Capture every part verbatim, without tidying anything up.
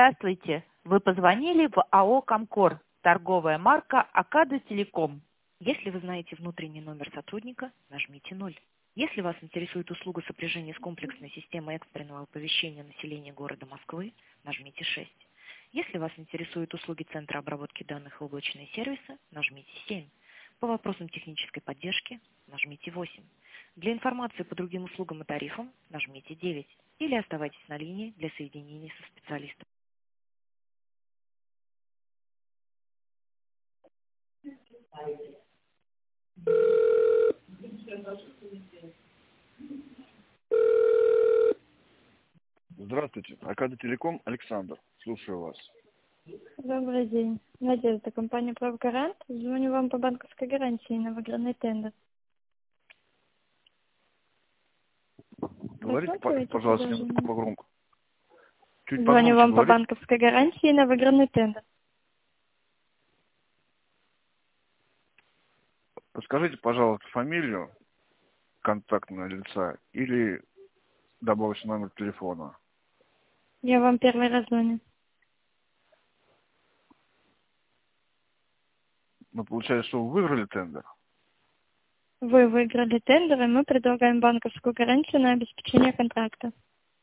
Здравствуйте. Вы позвонили в АО «Комкор», торговая марка «Акада Телеком». Если вы знаете внутренний номер сотрудника, нажмите ноль. Если вас интересует услуга сопряжения с комплексной системой экстренного оповещения населения города Москвы, нажмите шесть. Если вас интересуют услуги Центра обработки данных и облачные сервисы, нажмите семь. По вопросам технической поддержки, нажмите восемь. Для информации по другим услугам и тарифам, нажмите девять. Или оставайтесь на линии для соединения со специалистом. Здравствуйте. Акада Телеком, Александр. Слушаю вас. Добрый день. Надежда, компания «Правгарант». Звоню вам по банковской гарантии на выигранный тендер. Говорите, Рассматриваете пожалуйста, предложение? немного погромко. Чуть Звоню погромче вам по говорите. банковской гарантии на выигранный тендер. Подскажите, пожалуйста, фамилию контактного лица или добавочный номер телефона. Я вам первый раз звоню. Ну, получается, что вы выиграли тендер. Вы выиграли тендер, и мы предлагаем банковскую гарантию на обеспечение контракта.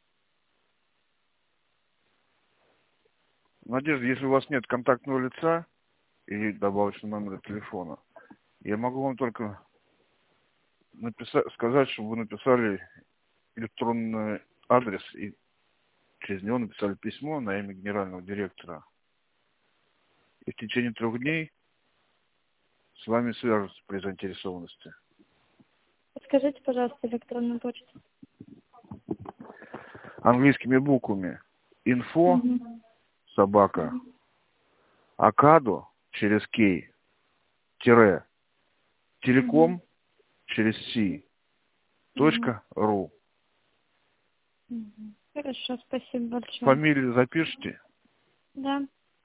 Надежда, если у вас нет контактного лица или добавочного номера телефона, я могу вам только написать, сказать, чтобы вы написали электронный адрес и через него написали письмо на имя генерального директора. И в течение трех дней с вами свяжутся при заинтересованности. Подскажите, пожалуйста, электронную почту. Английскими буквами. Инфо, Угу. собака, акадо через кей, тире, телеком Угу. через си, Угу. точка ру. Угу. Хорошо, спасибо большое. Фамилию запишите. Да.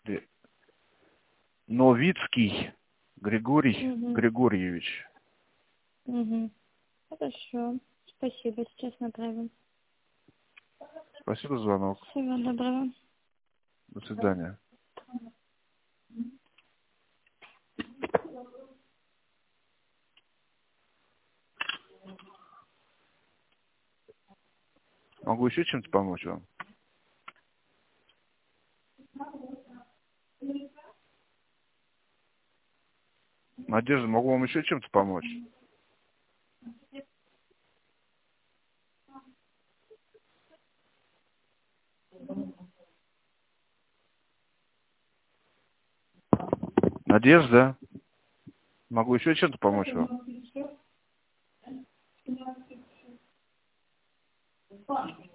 Новицкий Григорий Угу. Григорьевич. Угу. Хорошо. Спасибо, сейчас направим. Спасибо за звонок. Всего доброго. До свидания. Могу еще чем-то помочь вам? Надежда, могу вам еще чем-то помочь? Надежда, могу еще чем-то помочь вам?